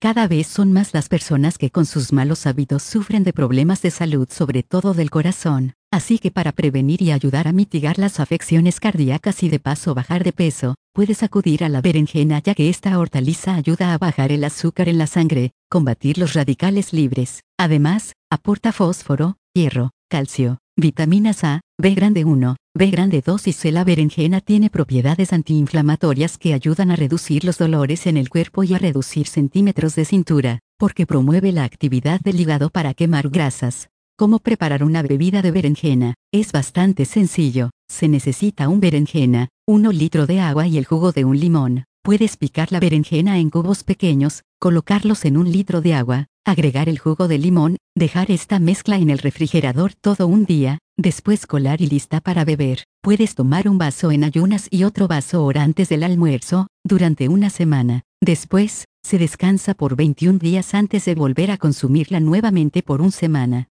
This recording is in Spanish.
Cada vez son más las personas que con sus malos hábitos sufren de problemas de salud, sobre todo del corazón. Así que para prevenir y ayudar a mitigar las afecciones cardíacas y de paso bajar de peso, puedes acudir a la berenjena, ya que esta hortaliza ayuda a bajar el azúcar en la sangre, combatir los radicales libres. Además, aporta fósforo, hierro, calcio, vitaminas A, B grande 1, B grande 2 y C. La berenjena tiene propiedades antiinflamatorias que ayudan a reducir los dolores en el cuerpo y a reducir centímetros de cintura, porque promueve la actividad del hígado para quemar grasas. ¿Cómo preparar una bebida de berenjena? Es bastante sencillo. Se necesita un berenjena, 1 litro de agua y el jugo de un limón. Puedes picar la berenjena en cubos pequeños, colocarlos en 1 litro de agua, agregar el jugo de limón, dejar esta mezcla en el refrigerador todo un día, después colar y lista para beber. Puedes tomar un vaso en ayunas y otro vaso hora antes del almuerzo, durante una semana. Después, se descansa por 21 días antes de volver a consumirla nuevamente por 1 semana.